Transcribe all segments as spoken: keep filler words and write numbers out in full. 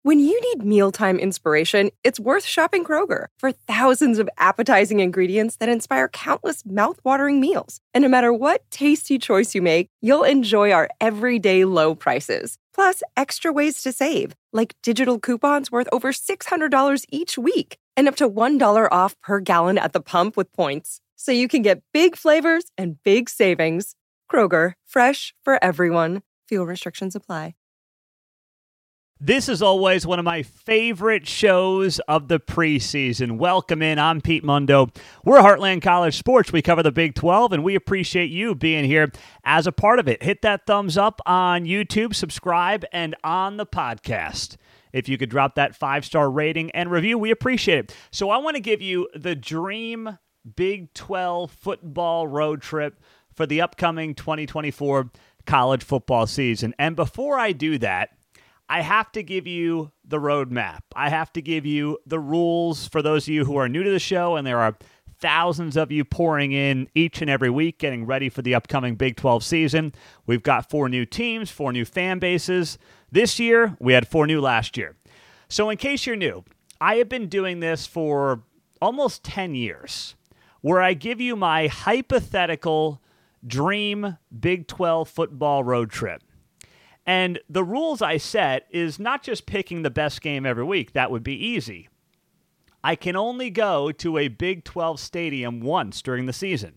When you need mealtime inspiration, it's worth shopping Kroger for thousands of appetizing ingredients that inspire countless mouthwatering meals. And no matter what tasty choice you make, you'll enjoy our everyday low prices. Plus, extra ways to save, like digital coupons worth over six hundred dollars each week and up to one dollar off per gallon at the pump with points. So you can get big flavors and big savings. Kroger, fresh for everyone. Fuel restrictions apply. This is always one of my favorite shows of the preseason. Welcome in. I'm Pete Mundo. We're Heartland College Sports. We cover the Big twelve, and we appreciate you being here as a part of it. Hit that thumbs up on YouTube, subscribe, and on the podcast. If you could drop that five-star rating and review, we appreciate it. So I want to give you the dream Big twelve football road trip for the upcoming twenty twenty-four college football season. And before I do that, I have to give you the roadmap. I have to give you the rules for those of you who are new to the show, and there are thousands of you pouring in each and every week getting ready for the upcoming Big twelve season. We've got four new teams, four new fan bases. This year, we had four new last year. So in case you're new, I have been doing this for almost ten years, where I give you my hypothetical dream Big twelve football road trip. And the rules I set is not just picking the best game every week. That would be easy. I can only go to a Big twelve stadium once during the season.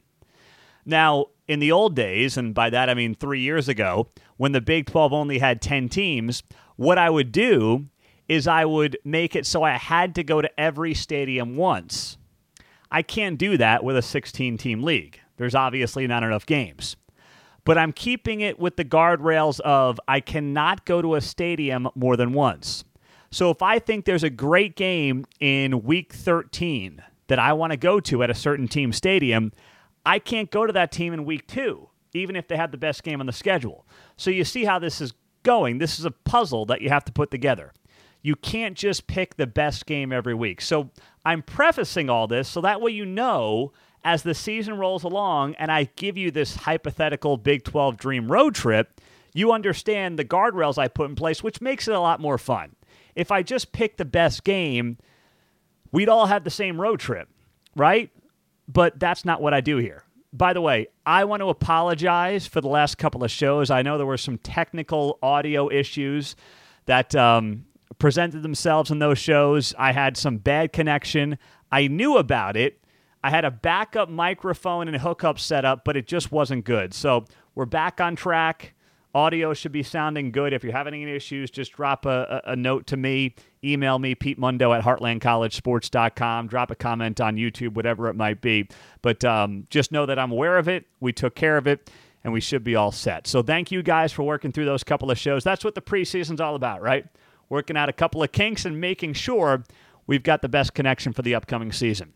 Now, in the old days, and by that I mean three years ago, when the Big twelve only had ten teams, what I would do is I would make it so I had to go to every stadium once. I can't do that with a sixteen-team league. There's obviously not enough games. But I'm keeping it with the guardrails of I cannot go to a stadium more than once. So if I think there's a great game in week thirteen that I want to go to at a certain team stadium, I can't go to that team in week two, even if they have the best game on the schedule. So you see how this is going. This is a puzzle that you have to put together. You can't just pick the best game every week. So I'm prefacing all this so that way you know as the season rolls along and I give you this hypothetical Big twelve dream road trip, you understand the guardrails I put in place, which makes it a lot more fun. If I just pick the best game, we'd all have the same road trip, right? But that's not what I do here. By the way, I want to apologize for the last couple of shows. I know there were some technical audio issues that um, presented themselves in those shows. I had some bad connection. I knew about it. I had a backup microphone and hookup set up, but it just wasn't good. So we're back on track. Audio should be sounding good. If you're having any issues, just drop a, a, a note to me. Email me, Pete Mundo at heartland college sports dot com. Drop a comment on YouTube, whatever it might be. But um, just know that I'm aware of it. We took care of it, and we should be all set. So thank you guys for working through those couple of shows. That's what the preseason's all about, right? Working out a couple of kinks and making sure we've got the best connection for the upcoming season.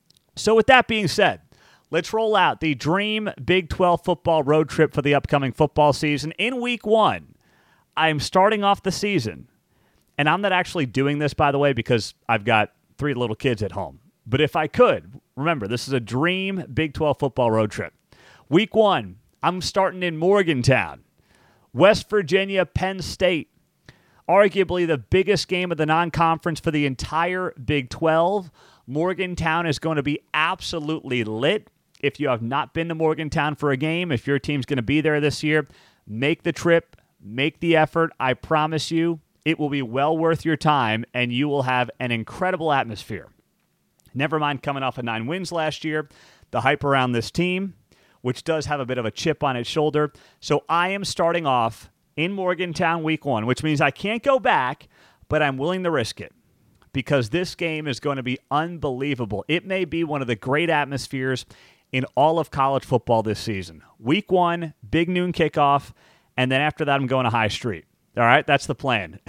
So with that being said, let's roll out the dream Big twelve football road trip for the upcoming football season. In week one, I'm starting off the season, and I'm not actually doing this, by the way, because I've got three little kids at home. But if I could, remember, this is a dream Big twelve football road trip. Week one, I'm starting in Morgantown, West Virginia, Penn State. Arguably the biggest game of the non-conference for the entire Big twelve. Morgantown is going to be absolutely lit. If you have not been to Morgantown for a game, if your team's going to be there this year, make the trip, make the effort. I promise you, it will be well worth your time, and you will have an incredible atmosphere. Never mind coming off of nine wins last year, the hype around this team, which does have a bit of a chip on its shoulder. So I am starting off in Morgantown week one, which means I can't go back, but I'm willing to risk it because this game is going to be unbelievable. It may be one of the great atmospheres in all of college football this season. Week one, big noon kickoff, and then after that I'm going to High Street. All right, that's the plan.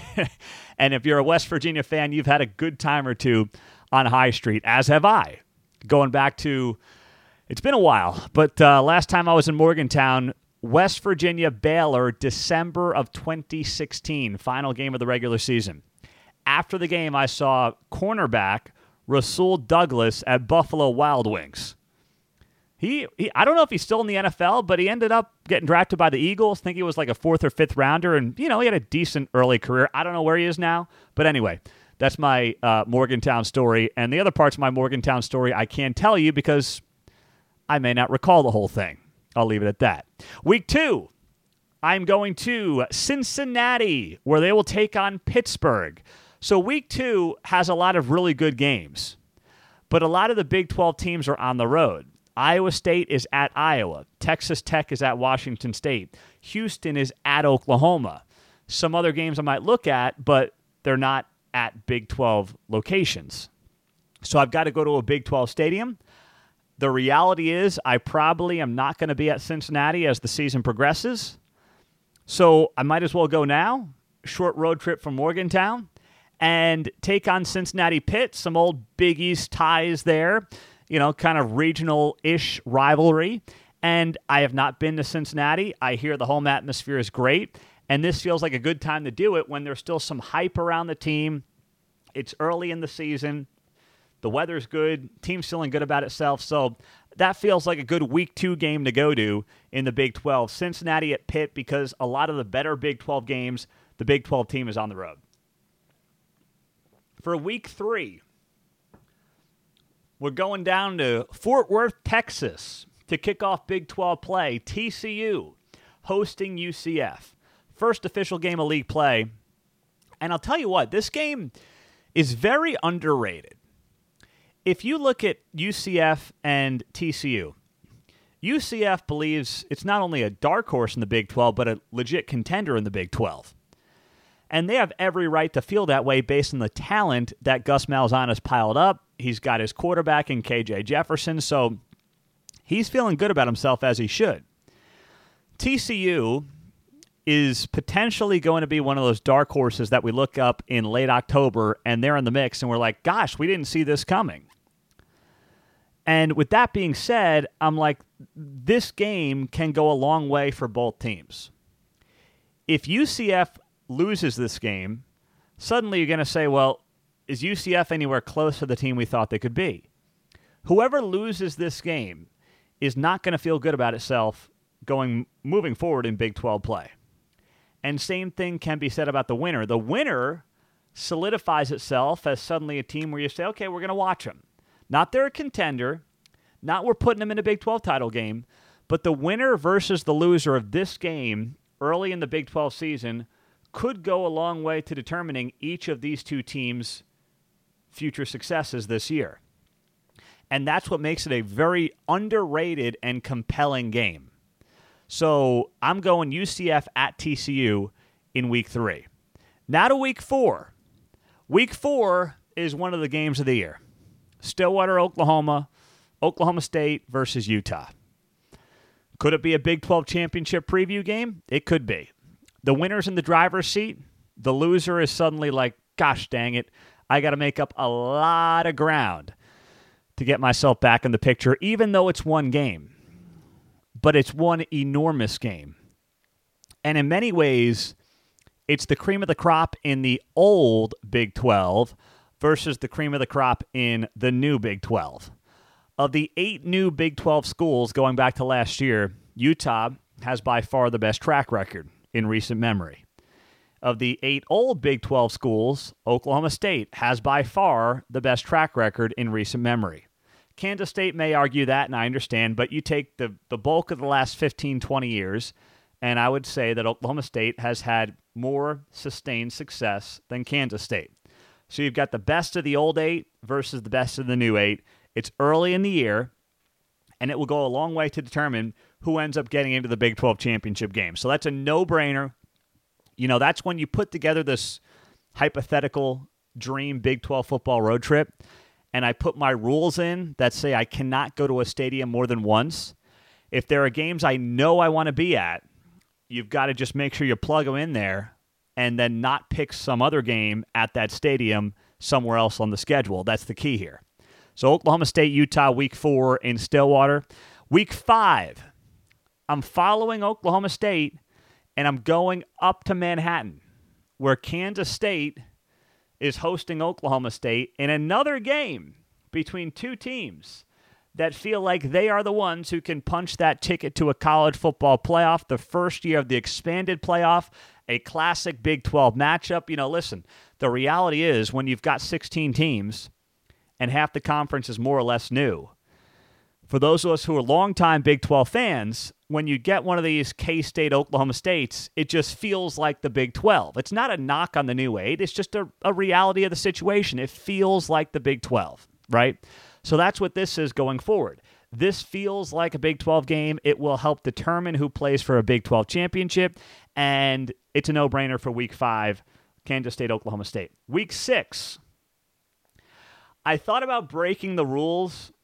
And if you're a West Virginia fan, you've had a good time or two on High Street, as have I. Going back to, it's been a while, but uh, last time I was in Morgantown, West Virginia Baylor, December of twenty sixteen, final game of the regular season. After the game, I saw cornerback Rasul Douglas at Buffalo Wild Wings. He, he, I don't know if he's still in the N F L, but he ended up getting drafted by the Eagles. I think he was like a fourth or fifth rounder, and, you know, he had a decent early career. I don't know where he is now, but anyway, that's my uh, Morgantown story. And the other parts of my Morgantown story I can't tell you because I may not recall the whole thing. I'll leave it at that. Week two, I'm going to Cincinnati, where they will take on Pittsburgh. So week two has a lot of really good games, but a lot of the Big twelve teams are on the road. Iowa State is at Iowa. Texas Tech is at Washington State. Houston is at Oklahoma. Some other games I might look at, but they're not at Big twelve locations. So I've got to go to a Big twelve stadium. The reality is I probably am not going to be at Cincinnati as the season progresses. So I might as well go now. Short road trip from Morgantown and take on Cincinnati Pitt. Some old Big East ties there. You know, kind of regional-ish rivalry. And I have not been to Cincinnati. I hear the home atmosphere is great. And this feels like a good time to do it when there's still some hype around the team. It's early in the season. The weather's good. Team's feeling good about itself. So that feels like a good week two game to go to in the Big twelve. Cincinnati at Pitt, because a lot of the better Big twelve games, the Big twelve team is on the road. For week three, we're going down to Fort Worth, Texas to kick off Big twelve play. T C U hosting U C F. First official game of league play. And I'll tell you what, this game is very underrated. If you look at U C F and T C U, U C F believes it's not only a dark horse in the Big twelve, but a legit contender in the Big twelve. And they have every right to feel that way based on the talent that Gus Malzahn has piled up. He's got his quarterback in K J Jefferson, so he's feeling good about himself as he should. T C U is potentially going to be one of those dark horses that we look up in late October, and they're in the mix, and we're like, gosh, we didn't see this coming. And with that being said, I'm like, this game can go a long way for both teams. If U C F loses this game, suddenly you're going to say, well, is U C F anywhere close to the team we thought they could be? Whoever loses this game is not going to feel good about itself going moving forward in Big twelve play. And same thing can be said about the winner. The winner solidifies itself as suddenly a team where you say, okay, we're going to watch them. Not they're a contender, not we're putting them in a Big twelve title game, but the winner versus the loser of this game early in the Big twelve season could go a long way to determining each of these two teams' future successes this year. And that's what makes it a very underrated and compelling game. So I'm going U C F at T C U in week three. Now to week four. Week four is one of the games of the year. Stillwater, Oklahoma, Oklahoma State versus Utah. Could it be a Big twelve championship preview game? It could be. The winner's in the driver's seat. The loser is suddenly like, gosh dang it, I got to make up a lot of ground to get myself back in the picture, even though it's one game. But it's one enormous game. And in many ways, it's the cream of the crop in the old Big twelve versus the cream of the crop in the new Big twelve. Of the eight new Big twelve schools going back to last year, Utah has by far the best track record in recent memory. Of the eight old Big twelve schools, Oklahoma State has by far the best track record in recent memory. Kansas State may argue that, and I understand, but you take the, the bulk of the last fifteen, twenty years, and I would say that Oklahoma State has had more sustained success than Kansas State. So you've got the best of the old eight versus the best of the new eight. It's early in the year, and it will go a long way to determine who ends up getting into the Big twelve championship game. So that's a no-brainer. You know, that's when you put together this hypothetical dream Big twelve football road trip, and I put my rules in that say I cannot go to a stadium more than once. If there are games I know I want to be at, you've got to just make sure you plug them in there and then not pick some other game at that stadium somewhere else on the schedule. That's the key here. So Oklahoma State, Utah, week four in Stillwater. Week five, I'm following Oklahoma State, and I'm going up to Manhattan, where Kansas State is hosting Oklahoma State in another game between two teams that feel like they are the ones who can punch that ticket to a college football playoff, the first year of the expanded playoff, a classic Big twelve matchup. You know, listen, the reality is when you've got sixteen teams and half the conference is more or less new, for those of us who are longtime Big twelve fans, when you get one of these K-State, Oklahoma States, it just feels like the Big twelve. It's not a knock on the New Eight. It's just a, a reality of the situation. It feels like the Big twelve, right? So that's what this is going forward. This feels like a Big twelve game. It will help determine who plays for a Big twelve championship, and it's a no-brainer for Week five, Kansas State, Oklahoma State. Week six, I thought about breaking the rules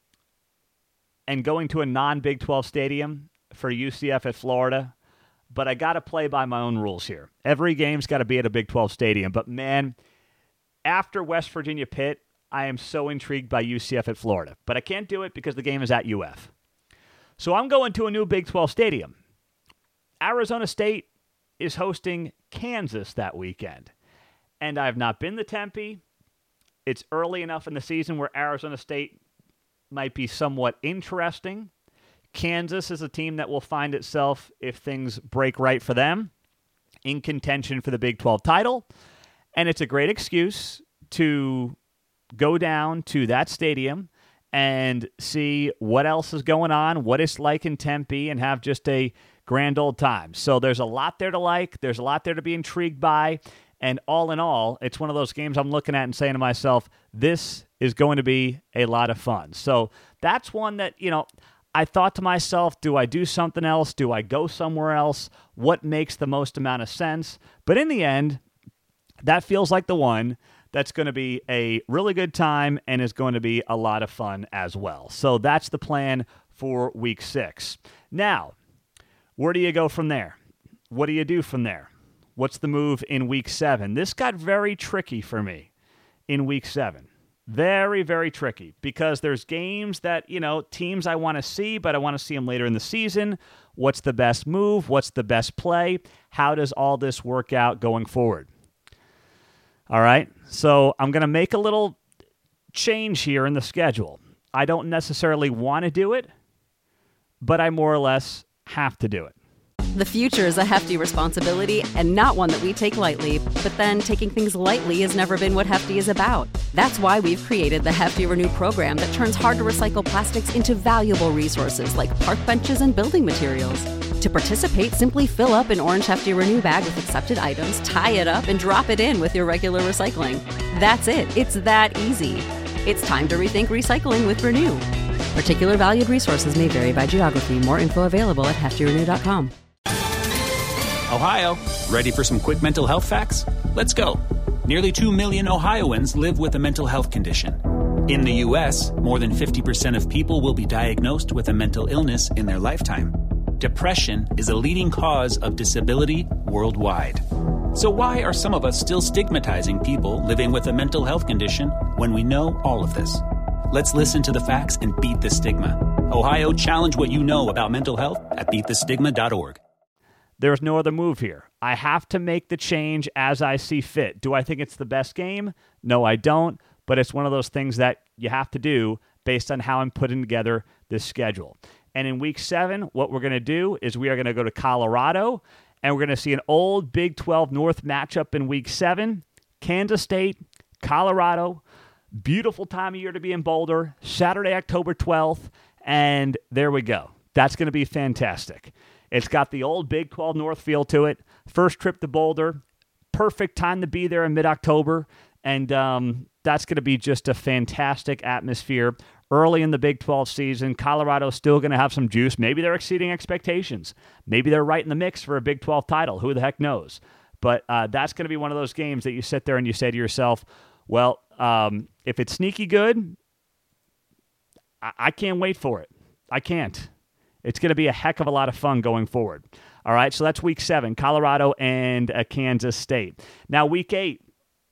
and going to a non-Big twelve stadium for U C F at Florida, but I got to play by my own rules here. Every game's got to be at a Big twelve stadium, but man, after West Virginia Pitt, I am so intrigued by U C F at Florida, but I can't do it because the game is at U F. So I'm going to a new Big twelve stadium. Arizona State is hosting Kansas that weekend, and I have not been to Tempe. It's early enough in the season where Arizona State might be somewhat interesting. Kansas is a team that will find itself, if things break right for them, in contention for the Big twelve title, and it's a great excuse to go down to that stadium and see what else is going on, what it's like in Tempe, and have just a grand old time. So there's a lot there to like. There's a lot there to be intrigued by. And all in all, it's one of those games I'm looking at and saying to myself, this is going to be a lot of fun. So that's one that, you know, I thought to myself, do I do something else? Do I go somewhere else? What makes the most amount of sense? But in the end, that feels like the one that's going to be a really good time and is going to be a lot of fun as well. So that's the plan for week six. Now, where do you go from there? What do you do from there? What's the move in week seven? This got very tricky for me in week seven. Very, very tricky because there's games that, you know, teams I want to see, but I want to see them later in the season. What's the best move? What's the best play? How does all this work out going forward? All right, so I'm going to make a little change here in the schedule. I don't necessarily want to do it, but I more or less have to do it. The future is a hefty responsibility and not one that we take lightly, but then taking things lightly has never been what Hefty is about. That's why we've created the Hefty Renew program that turns hard-to-recycle plastics into valuable resources like park benches and building materials. To participate, simply fill up an orange Hefty Renew bag with accepted items, tie it up, and drop it in with your regular recycling. That's it. It's that easy. It's time to rethink recycling with Renew. Particular valued resources may vary by geography. More info available at hefty renew dot com. Ohio, ready for some quick mental health facts? Let's go. Nearly two million Ohioans live with a mental health condition. In the U S, more than fifty percent of people will be diagnosed with a mental illness in their lifetime. Depression is a leading cause of disability worldwide. So why are some of us still stigmatizing people living with a mental health condition when we know all of this? Let's listen to the facts and beat the stigma. Ohio, challenge what you know about mental health at beat the stigma dot org. There's no other move here. I have to make the change as I see fit. Do I think it's the best game? No, I don't. But it's one of those things that you have to do based on how I'm putting together this schedule. And in week seven, what we're going to do is we are going to go to Colorado, and we're going to see an old Big twelve North matchup in week seven. Kansas State, Colorado. Beautiful time of year to be in Boulder. Saturday, October twelfth. And there we go. That's going to be fantastic. It's got the old Big twelve North feel to it. First trip to Boulder. Perfect time to be there in mid-October. And um, that's going to be just a fantastic atmosphere. Early in the Big twelve season, Colorado's still going to have some juice. Maybe they're exceeding expectations. Maybe they're right in the mix for a Big twelve title. Who the heck knows? But uh, that's going to be one of those games that you sit there and you say to yourself, well, um, if it's sneaky good, I-, I can't wait for it. I can't. It's going to be a heck of a lot of fun going forward. All right, so that's week seven, Colorado and uh, Kansas State. Now, week eight.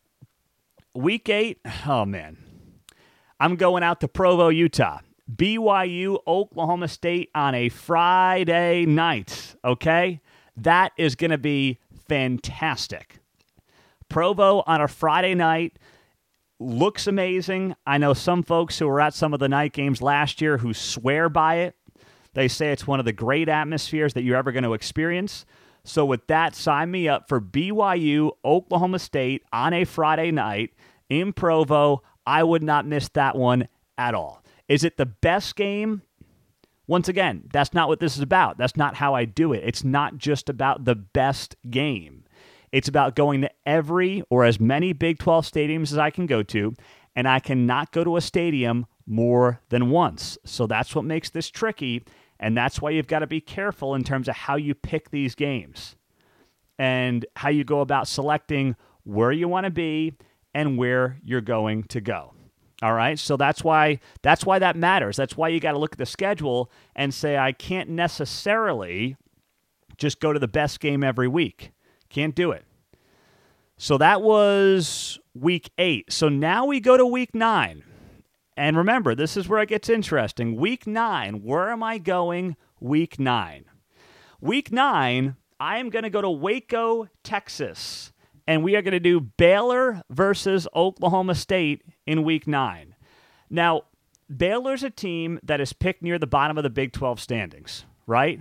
Week eight, oh, man. I'm going out to Provo, Utah. B Y U, Oklahoma State on a Friday night, okay? That is going to be fantastic. Provo on a Friday night. looks amazing. I know some folks who were at some of the night games last year who swear by it. They say it's one of the great atmospheres that you're ever going to experience. So with that, sign me up for B Y U, Oklahoma State on a Friday night in Provo. I would not miss that one at all. Is it the best game? Once again, that's not what this is about. That's not how I do it. It's not just about the best game. It's about going to every or as many Big twelve stadiums as I can go to, and I cannot go to a stadium more than once. So that's what makes this tricky, and that's why you've got to be careful in terms of how you pick these games and how you go about selecting where you want to be and where you're going to go. All right, so that's why that's why that matters. That's why you got to look at the schedule and say, I can't necessarily just go to the best game every week. Can't do it. So that was week eight. So now we go to week nine. And remember, this is where it gets interesting. Week nine, where am I going week nine? Week nine, I am going to go to Waco, Texas. And we are going to do Baylor versus Oklahoma State in week nine. Now, Baylor's a team that is picked near the bottom of the Big twelve standings, right?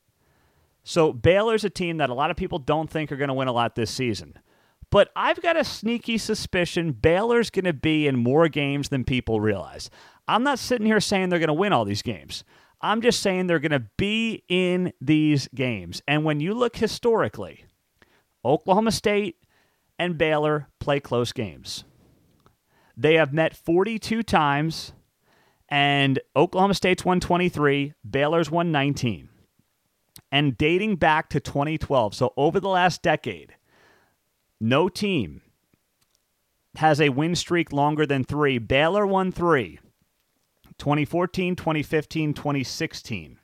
So Baylor's a team that a lot of people don't think are going to win a lot this season. But I've got a sneaky suspicion Baylor's going to be in more games than people realize. I'm not sitting here saying they're going to win all these games. I'm just saying they're going to be in these games. And when you look historically, Oklahoma State and Baylor play close games. They have met forty-two times, and Oklahoma State's won twenty-three, Baylor's won nineteen. And dating back to twenty twelve, so over the last decade, no team has a win streak longer than three. Baylor won three, twenty fourteen, twenty fifteen, twenty sixteen,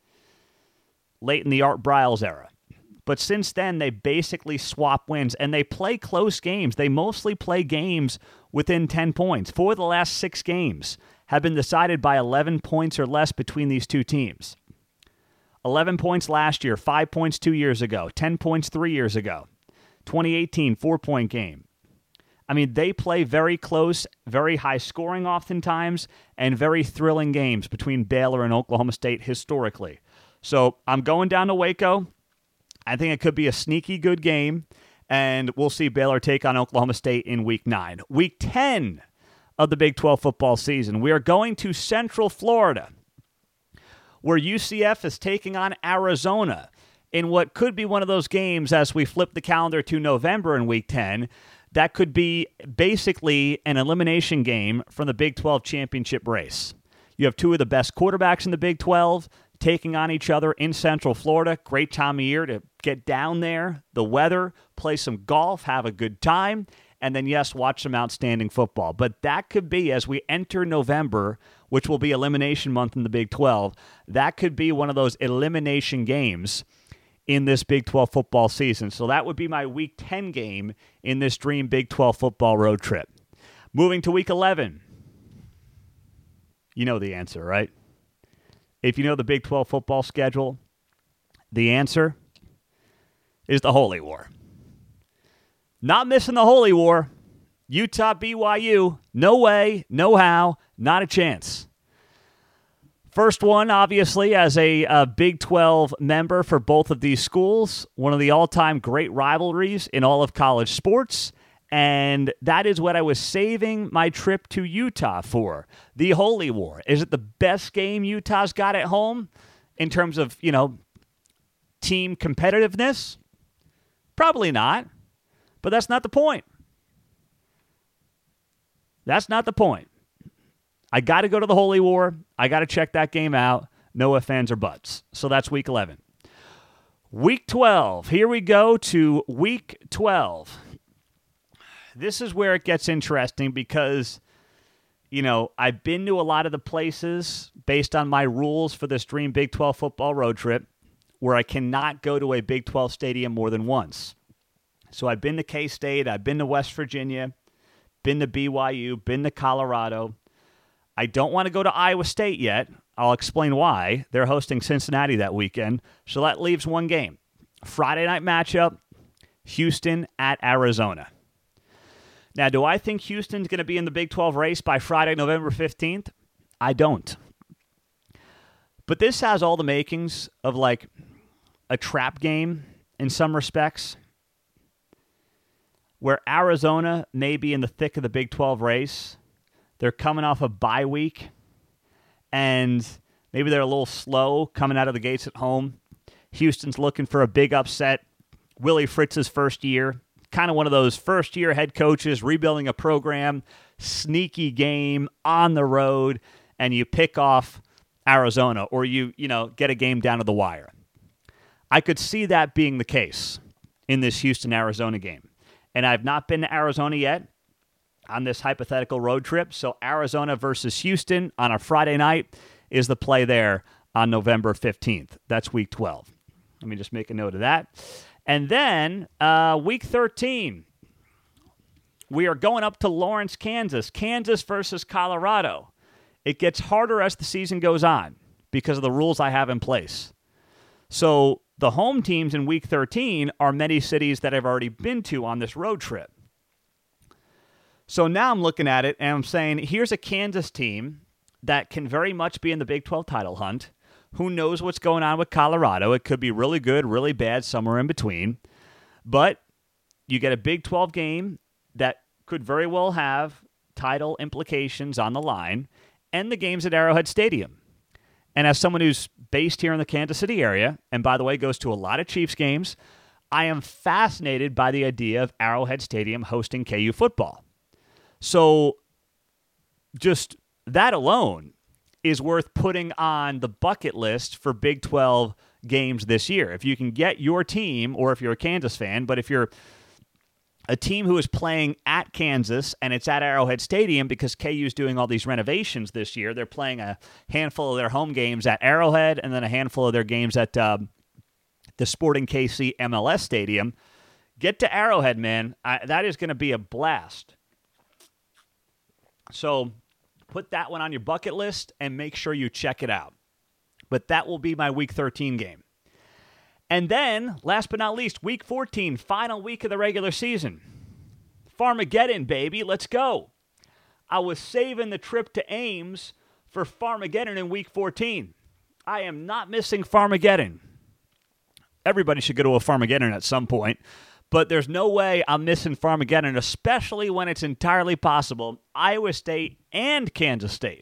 late in the Art Briles era. But since then, they basically swap wins, and they play close games. They mostly play games within ten points. Four of the last six games have been decided by eleven points or less between these two teams. eleven points last year, five points two years ago, ten points three years ago. twenty eighteen, four-point game. I mean, they play very close, very high scoring oftentimes, and very thrilling games between Baylor and Oklahoma State historically. So I'm going down to Waco. I think it could be a sneaky good game, and we'll see Baylor take on Oklahoma State in week nine. Week ten of the Big twelve football season, we are going to Central Florida, where U C F is taking on Arizona in what could be one of those games as we flip the calendar to November in week ten. That could be basically an elimination game from the Big twelve championship race. You have two of the best quarterbacks in the Big twelve taking on each other in Central Florida. Great time of year to get down there, the weather, play some golf, have a good time, and then, yes, watch some outstanding football. But that could be, as we enter November, which will be elimination month in the Big twelve, that could be one of those elimination games in this Big twelve football season. So that would be my Week ten game in this dream Big twelve football road trip. Moving to Week eleven. You know the answer, right? If you know the Big twelve football schedule, the answer is the Holy War. Not missing the Holy War. Utah, B Y U, no way, no how, not a chance. First one, obviously, as a, a Big twelve member for both of these schools, one of the all-time great rivalries in all of college sports, and that is what I was saving my trip to Utah for, the Holy War. Is it the best game Utah's got at home in terms of, you know, team competitiveness? Probably not, but that's not the point. That's not the point. I got to go to the Holy War. I got to check that game out. No ifs, ands, or buts. So that's Week eleven. Week twelve. Here we go to Week twelve. This is where it gets interesting because, you know, I've been to a lot of the places based on my rules for this dream Big twelve football road trip where I cannot go to a Big twelve stadium more than once. So I've been to K-State. I've been to West Virginia, been to B Y U, been to Colorado. I don't want to go to Iowa State yet. I'll explain why. They're hosting Cincinnati that weekend. So that leaves one game. Friday night matchup, Houston at Arizona. Now, do I think Houston's going to be in the Big twelve race by Friday, November fifteenth? I don't. But this has all the makings of like a trap game in some respects, where Arizona may be in the thick of the Big twelve race. They're coming off a bye week, and maybe they're a little slow coming out of the gates at home. Houston's looking for a big upset. Willie Fritz's first year, kind of one of those first-year head coaches rebuilding a program, sneaky game on the road, and you pick off Arizona, or you, you know, get a game down to the wire. I could see that being the case in this Houston-Arizona game. And I've not been to Arizona yet on this hypothetical road trip, so Arizona versus Houston on a Friday night is the play there on November fifteenth. That's week twelve. Let me just make a note of that. And then uh, week thirteen, we are going up to Lawrence, Kansas. Kansas versus Colorado. It gets harder as the season goes on because of the rules I have in place. So the home teams in week thirteen are many cities that I've already been to on this road trip. So now I'm looking at it and I'm saying, here's a Kansas team that can very much be in the Big twelve title hunt. Who knows what's going on with Colorado? It could be really good, really bad, somewhere in between. But you get a Big twelve game that could very well have title implications on the line, and the game's at Arrowhead Stadium. And as someone who's based here in the Kansas City area, and by the way, goes to a lot of Chiefs games, I am fascinated by the idea of Arrowhead Stadium hosting K U football. So just that alone is worth putting on the bucket list for Big twelve games this year. If you can get your team, or if you're a Kansas fan, but if you're a team who is playing at Kansas and it's at Arrowhead Stadium because K U's doing all these renovations this year, they're playing a handful of their home games at Arrowhead and then a handful of their games at uh, the Sporting K C M L S Stadium. Get to Arrowhead, man. I, that is going to be a blast. So put that one on your bucket list and make sure you check it out. But that will be my Week thirteen game. And then, last but not least, Week fourteen, final week of the regular season. Farmageddon, baby. Let's go. I was saving the trip to Ames for Farmageddon in Week fourteen. I am not missing Farmageddon. Everybody should go to a Farmageddon at some point. But there's no way I'm missing Farmageddon, especially when it's entirely possible Iowa State and Kansas State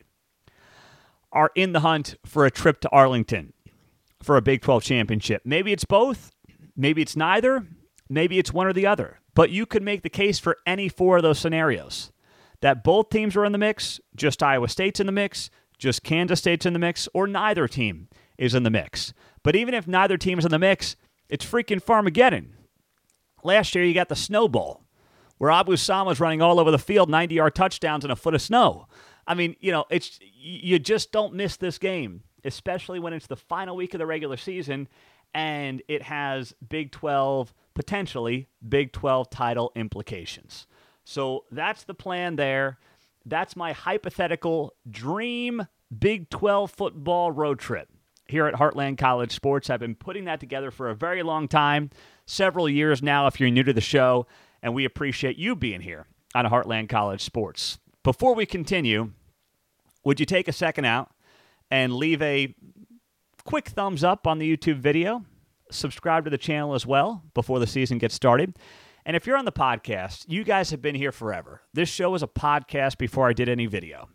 are in the hunt for a trip to Arlington for a Big twelve championship. Maybe it's both. Maybe it's neither. Maybe it's one or the other. But you could make the case for any four of those scenarios. That both teams are in the mix, just Iowa State's in the mix, just Kansas State's in the mix, or neither team is in the mix. But even if neither team is in the mix, it's freaking Farmageddon. Last year, you got the Snow Bowl, where Abu Sam was running all over the field, ninety-yard touchdowns in a foot of snow. I mean, you know, it's you just don't miss this game, especially when it's the final week of the regular season, and it has Big twelve, potentially Big twelve title implications. So that's the plan there. That's my hypothetical dream Big twelve football road trip here at Heartland College Sports. I've been putting that together for a very long time, several years now if you're new to the show, and we appreciate you being here on Heartland College Sports. Before we continue, would you take a second out and leave a quick thumbs up on the YouTube video? Subscribe to the channel as well before the season gets started. And if you're on the podcast, you guys have been here forever. This show was a podcast before I did any video.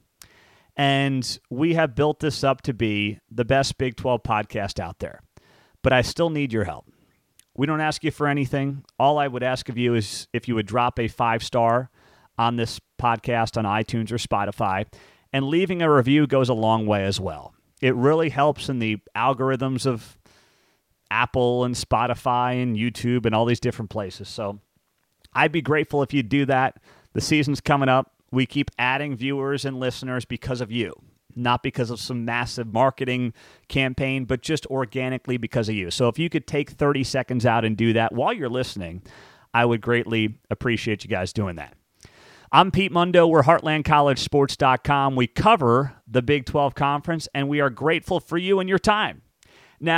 And we have built this up to be the best Big twelve podcast out there. But I still need your help. We don't ask you for anything. All I would ask of you is if you would drop a five-star on this podcast on iTunes or Spotify. And leaving a review goes a long way as well. It really helps in the algorithms of Apple and Spotify and YouTube and all these different places. So I'd be grateful if you'd do that. The season's coming up. We keep adding viewers and listeners because of you, not because of some massive marketing campaign, but just organically because of you. So if you could take thirty seconds out and do that while you're listening, I would greatly appreciate you guys doing that. I'm Pete Mundo. We're Heartland College Sports dot com. We cover the Big twelve Conference, and we are grateful for you and your time. Now,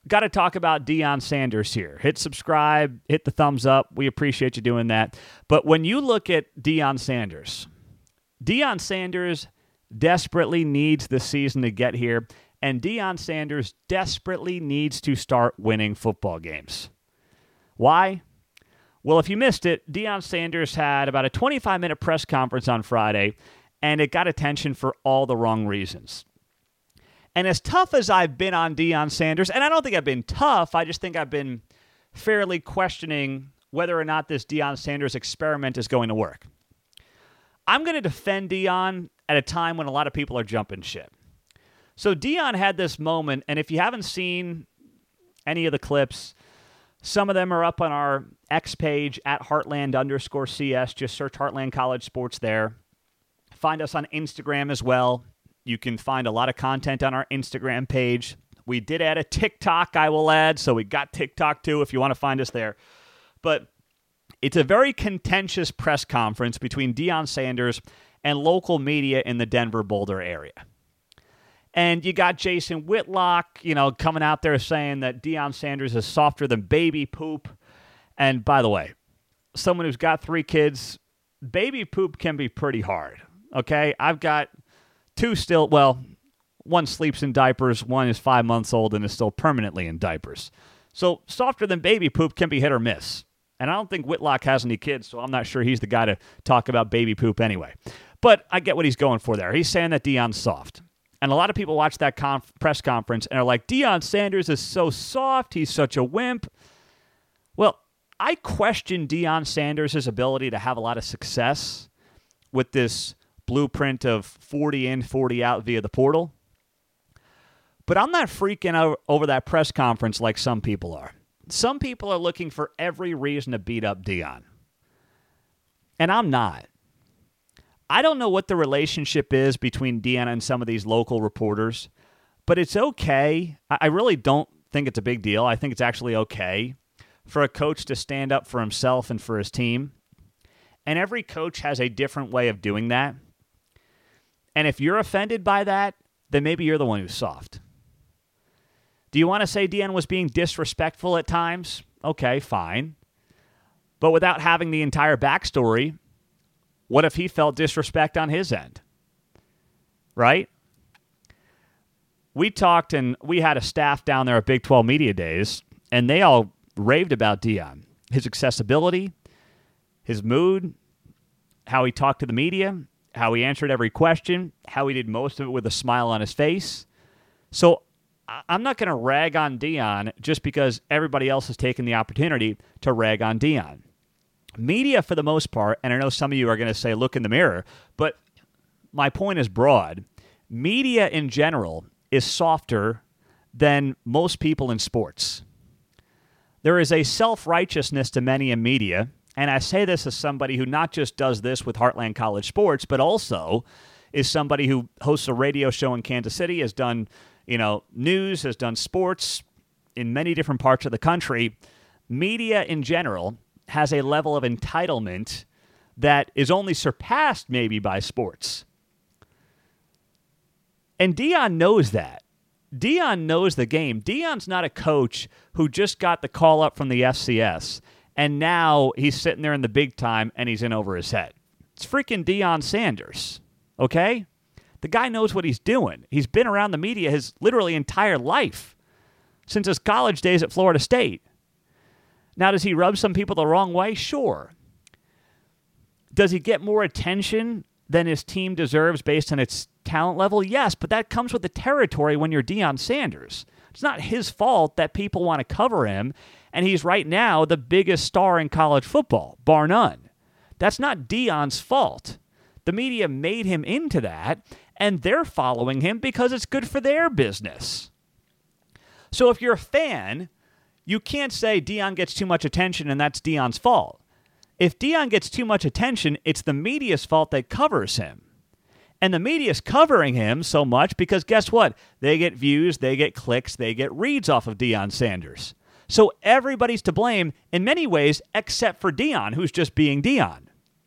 got to talk about Deion Sanders here. Hit subscribe, hit the thumbs up. We appreciate you doing that. But when you look at Deion Sanders, Deion Sanders desperately needs the season to get here, and Deion Sanders desperately needs to start winning football games. Why? Well, if you missed it, Deion Sanders had about a twenty-five minute press conference on Friday, and it got attention for all the wrong reasons. And as tough as I've been on Deion Sanders, and I don't think I've been tough, I just think I've been fairly questioning whether or not this Deion Sanders experiment is going to work. I'm going to defend Deion at a time when a lot of people are jumping ship. So Deion had this moment, and if you haven't seen any of the clips, some of them are up on our X page at Heartland underscore CS. Just search Heartland College Sports there. Find us on Instagram as well. You can find a lot of content on our Instagram page. We did add a TikTok, I will add, so we got TikTok too if you want to find us there. But it's a very contentious press conference between Deion Sanders and local media in the Denver Boulder area. And you got Jason Whitlock, you know, coming out there saying that Deion Sanders is softer than baby poop. And by the way, someone who's got three kids, baby poop can be pretty hard, okay? I've got two still, well, one sleeps in diapers, one is five months old and is still permanently in diapers. So softer than baby poop can be hit or miss. And I don't think Whitlock has any kids, so I'm not sure he's the guy to talk about baby poop anyway. But I get what he's going for there. He's saying that Deion's soft. And a lot of people watch that conf- press conference and are like, Deion Sanders is so soft, he's such a wimp. Well, I question Deion Sanders' ability to have a lot of success with this blueprint of forty in, forty out via the portal. But I'm not freaking out over that press conference like some people are. Some people are looking for every reason to beat up Deion. And I'm not. I don't know what the relationship is between Deion and some of these local reporters, but it's okay. I really don't think it's a big deal. I think it's actually okay for a coach to stand up for himself and for his team. And every coach has a different way of doing that. And if you're offended by that, then maybe you're the one who's soft. Do you want to say Deion was being disrespectful at times? Okay, fine. But without having the entire backstory, what if he felt disrespect on his end? Right? We talked and we had a staff down there at Big twelve Media Days, and they all raved about Deion. His accessibility, his mood, how he talked to the media, how he answered every question, how he did most of it with a smile on his face. So I'm not going to rag on Deion just because everybody else has taken the opportunity to rag on Deion. Media, for the most part, and I know some of you are going to say, look in the mirror, but my point is broad. Media in general is softer than most people in sports. There is a self-righteousness to many in media, and I say this as somebody who not just does this with Heartland College Sports, but also is somebody who hosts a radio show in Kansas City, has done, you know, news, has done sports in many different parts of the country. Media in general has a level of entitlement that is only surpassed maybe by sports. And Deion knows that. Deion knows the game. Deion's not a coach who just got the call up from the F C S and now he's sitting there in the big time and he's in over his head. It's freaking Deion Sanders, okay? The guy knows what he's doing. He's been around the media his literally entire life, since his college days at Florida State. Now, does he rub some people the wrong way? Sure. Does he get more attention than his team deserves based on its talent level? Yes, but that comes with the territory when you're Deion Sanders. It's not his fault that people want to cover him, and he's right now the biggest star in college football, bar none. That's not Deion's fault. The media made him into that, and they're following him because it's good for their business. So if you're a fan, you can't say Deion gets too much attention and that's Deion's fault. If Deion gets too much attention, it's the media's fault that covers him. And the media's covering him so much because guess what? They get views, they get clicks, they get reads off of Deion Sanders. So everybody's to blame in many ways except for Deion, who's just being Deion.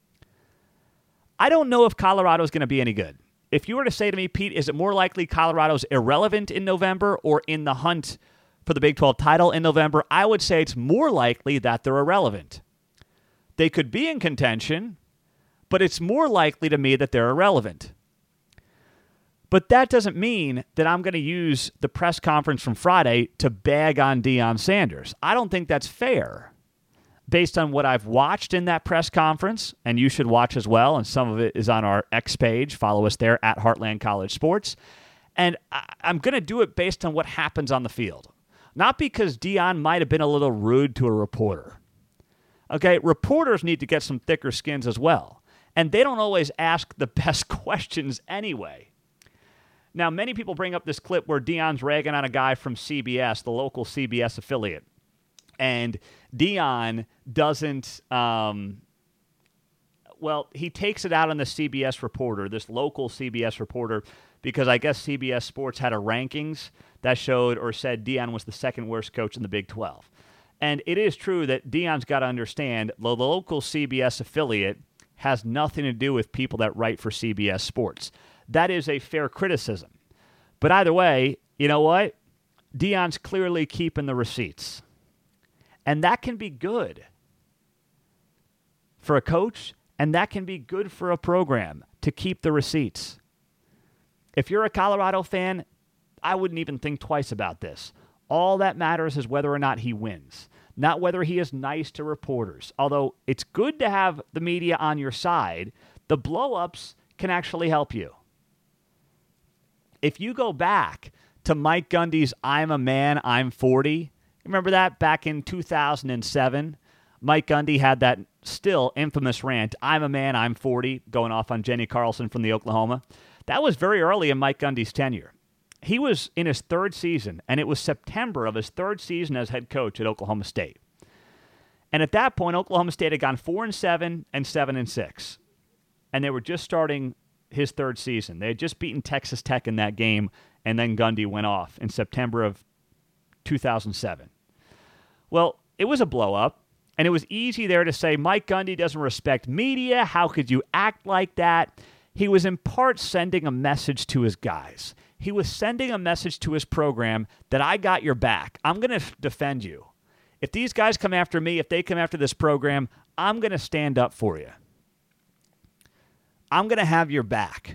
I don't know if Colorado's going to be any good. If you were to say to me, Pete, is it more likely Colorado's irrelevant in November or in the hunt for the Big twelve title in November, I would say it's more likely that they're irrelevant. They could be in contention, but it's more likely to me that they're irrelevant. But that doesn't mean that I'm going to use the press conference from Friday to bag on Deion Sanders. I don't think that's fair. Based on what I've watched in that press conference, and you should watch as well, and some of it is on our X page. Follow us there at Heartland College Sports. And I- I'm going to do it based on what happens on the field. Not because Deion might have been a little rude to a reporter. Okay, reporters need to get some thicker skins as well. And they don't always ask the best questions anyway. Now, many people bring up this clip where Deion's ragging on a guy from C B S, the local C B S affiliate. And Deion doesn't, um, well, he takes it out on the C B S reporter, this local C B S reporter, because I guess C B S Sports had a rankings that showed or said Deion was the second worst coach in the Big twelve. And it is true that Deion's got to understand the local C B S affiliate has nothing to do with people that write for C B S Sports. That is a fair criticism. But either way, you know what? Deion's clearly keeping the receipts. And that can be good for a coach, and that can be good for a program to keep the receipts. If you're a Colorado fan, I wouldn't even think twice about this. All that matters is whether or not he wins, not whether he is nice to reporters. Although it's good to have the media on your side, the blow-ups can actually help you. If you go back to Mike Gundy's I'm a man, I'm forty, remember that back in two thousand seven? Mike Gundy had that still infamous rant, I'm a man, I'm forty, going off on Jenny Carlson from the Oklahoma. That was very early in Mike Gundy's tenure. He was in his third season, and it was September of his third season as head coach at Oklahoma State. And at that point, Oklahoma State had gone four and seven and seven and six, and they were just starting his third season. They had just beaten Texas Tech in that game, and then Gundy went off in September of two thousand seven. Well, it was a blow-up, and it was easy there to say, Mike Gundy doesn't respect media. How could you act like that? He was in part sending a message to his guys. He was sending a message to his program that I got your back. I'm going to defend you. If these guys come after me, if they come after this program, I'm going to stand up for you. I'm going to have your back.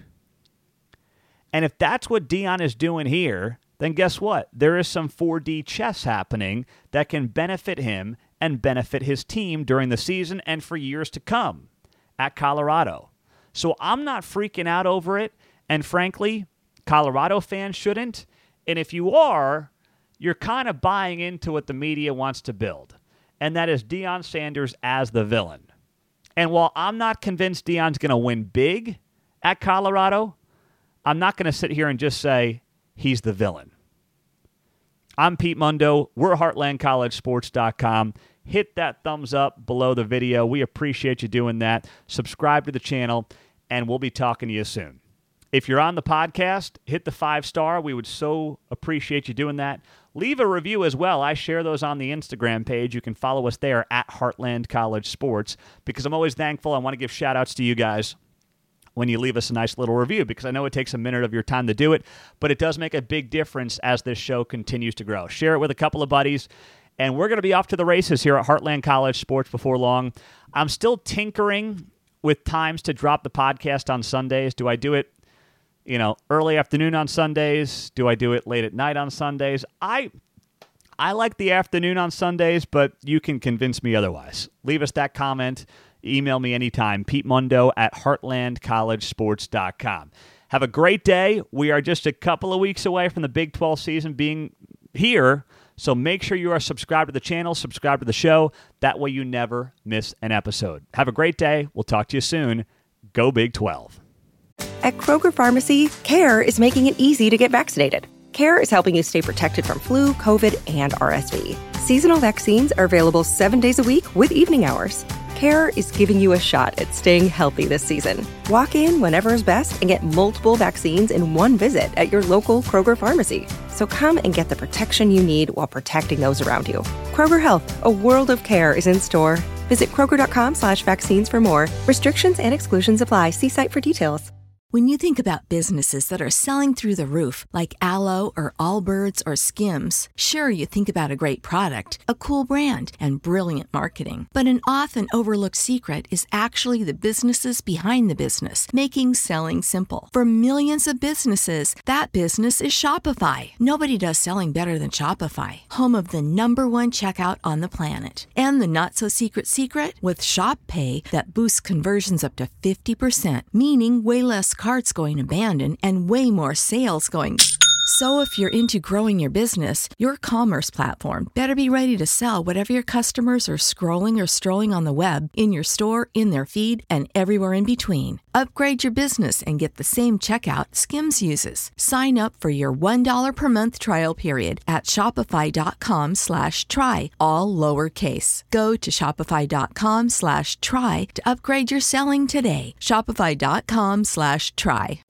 And if that's what Deion is doing here, then guess what? There is some four D chess happening that can benefit him and benefit his team during the season and for years to come at Colorado. So I'm not freaking out over it. And frankly, Colorado fans shouldn't. And if you are, you're kind of buying into what the media wants to build. And that is Deion Sanders as the villain. And while I'm not convinced Deion's going to win big at Colorado, I'm not going to sit here and just say he's the villain. I'm Pete Mundo. We're Heartland College Sports dot com. Hit that thumbs up below the video. We appreciate you doing that. Subscribe to the channel, and we'll be talking to you soon. If you're on the podcast, hit the five star. We would so appreciate you doing that. Leave a review as well. I share those on the Instagram page. You can follow us there at Heartland College Sports, because I'm always thankful. I want to give shout-outs to you guys when you leave us a nice little review, because I know it takes a minute of your time to do it, but it does make a big difference as this show continues to grow. Share it with a couple of buddies, and we're going to be off to the races here at Heartland College Sports before long. I'm still tinkering with times to drop the podcast on Sundays. Do I do it You know, early afternoon on Sundays? Do I do it late at night on Sundays? I I like the afternoon on Sundays, but you can convince me otherwise. Leave us that comment. Email me anytime, Pete Mundo at Heartland College Sports dot com. Have a great day. We are just a couple of weeks away from the Big twelve season being here, so make sure you are subscribed to the channel, subscribe to the show. That way you never miss an episode. Have a great day. We'll talk to you soon. Go Big twelve. At Kroger Pharmacy, CARE is making it easy to get vaccinated. CARE is helping you stay protected from flu, COVID, and R S V. Seasonal vaccines are available seven days a week with evening hours. CARE is giving you a shot at staying healthy this season. Walk in whenever is best and get multiple vaccines in one visit at your local Kroger Pharmacy. So come and get the protection you need while protecting those around you. Kroger Health, a world of care is in store. Visit Kroger.com slash vaccines for more. Restrictions and exclusions apply. See site for details. When you think about businesses that are selling through the roof, like Aloe or Allbirds or Skims, sure, you think about a great product, a cool brand, and brilliant marketing. But an often overlooked secret is actually the businesses behind the business, making selling simple. For millions of businesses, that business is Shopify. Nobody does selling better than Shopify, home of the number one checkout on the planet. And the not-so-secret secret? With Shop Pay that boosts conversions up to fifty percent, meaning way less carts going abandoned and way more sales going. So if you're into growing your business, your commerce platform better be ready to sell whatever your customers are scrolling or strolling on the web, in your store, in their feed, and everywhere in between. Upgrade your business and get the same checkout Skims uses. Sign up for your one dollar per month trial period at shopify.com slash try, all lowercase. Go to shopify.com slash try to upgrade your selling today. Shopify.com slash try.